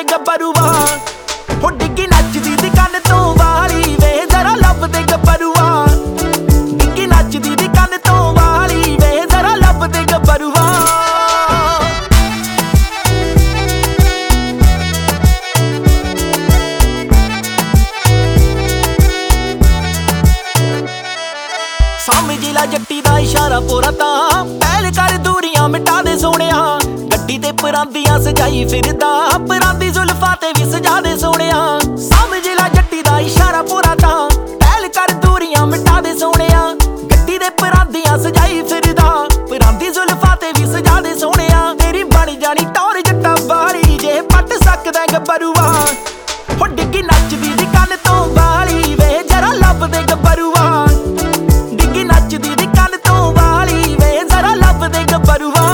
ਦੇ ਗੱਭਰੂਆ ਹੋ ਡਿੱਗੀ ਨੱਚਦੀ ਦੀ ਕੰਨ ਤੋਂ ਵਾਲੀ ਵੇ ਜ਼ਰਾ ਲੱਭ ਦੇ ਗੱਭਰੂਆ ਡਿੱਗੀ ਨੱਚਦੀ ਦੀ ਕੰਨ ਤੋਂ ਵਾਲੀ ਵੇ ਜ਼ਰਾ ਲੱਭ ਦੇ ਗੱਭਰੂਆ ਸਮਝ ਲਾ ਜੱਟੀ ਦਾ ਇਸ਼ਾਰਾ ਪੂਰਾ ਤਾਂ ਪਹਿਲ ਕਰ ਦੂਰੀਆਂ ਮਿਟਾ ਦੇ ਸੋਹਣਿਆ ਗੱਡੀ ਤੇ ਪਰਾਂਦੀਆਂ ਸਜਾਈ ਫਿਰਦਾ ਪਰਾਂਦੀ ਜ਼ੁਲਫਾਂ ਤੇ ਵੀ ਸਜਾ ਦੇ ਸੋਹਣਿਆ ਸਮਝ ਲਾ ਜੱਟੀ ਦਾ ਇਸ਼ਾਰਾ ਪੂਰਾ ਤਾਂ ਪਹਿਲ ਕਰ ਦੂਰੀਆਂ ਮਿਟਾ ਦੇ ਸੋਹਣਿਆ ਗੱਡੀ ਤੇ ਪਰਾਂਦੀਆਂ ਸਜਾਈ ਫਿਰਦਾ ਪਰਾਂਦੀ ਜ਼ੁਲਫਾਂ ਤੇ ਵੀ ਸਜਾ ਦੇ ਸੋਹਣਿਆ ਤੇਰੀ ਬਣ ਜਾਣੀ ਟੌਰ ਜੱਟਾ ਵਾਲੀ ਜੇ ਪੱਟ ਸਕਦਾ ਗੱਭਰੂਆ ਹੋ ਡਿੱਗੀ ਨੱਚਦੀ ਦੀ ਕੰਨ ਤੋਂ ਵਾਲੀ ਵੇ ਜਰਾ ਲੱਭ ਦੇ ਗੱਭਰੂਆ ਨੱਚਦੀ ਦੀ ਕੰਨ ਤੋਂ ਵਾਲੀ ਵੇ ਜ਼ਰਾ ਲੱਭ ਦੇ ਗੱਭਰੂਆ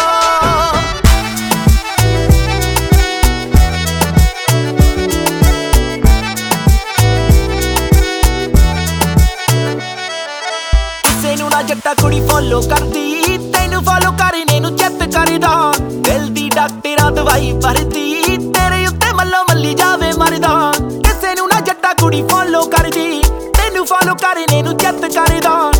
ਕਿਸੇ ਨੂੰ ਨਾ ਜੱਟਾ ਕੁੜੀ ਫੋਲੋ ਕਰਦੀ ਤੈਨੂੰ ਫੋਲੋ ਕਰੇ ਨੂੰ ਚੈੱਕ ਕਰਦਾ ਦਿਲ ਦੀ ਡਾਕਟਰਾਂ ਦਵਾਈ ਭਰਦੀ ਤੇਰੇ ਉੱਤੇ ਮੱਲੋ ਮੱਲੀ ਜਾਵੇ ਮਰਦਾ ਕਿਸੇ ਨੂੰ ਨਾ ਜੱਟਾ ਕੁੜੀ ਫੋਲੋ ਕਰਦੀ ਤੈਨੂੰ ਫੋਲੋ ਕਰੇ ਨੂੰ ਚੈੱਕ ਕਰਦਾ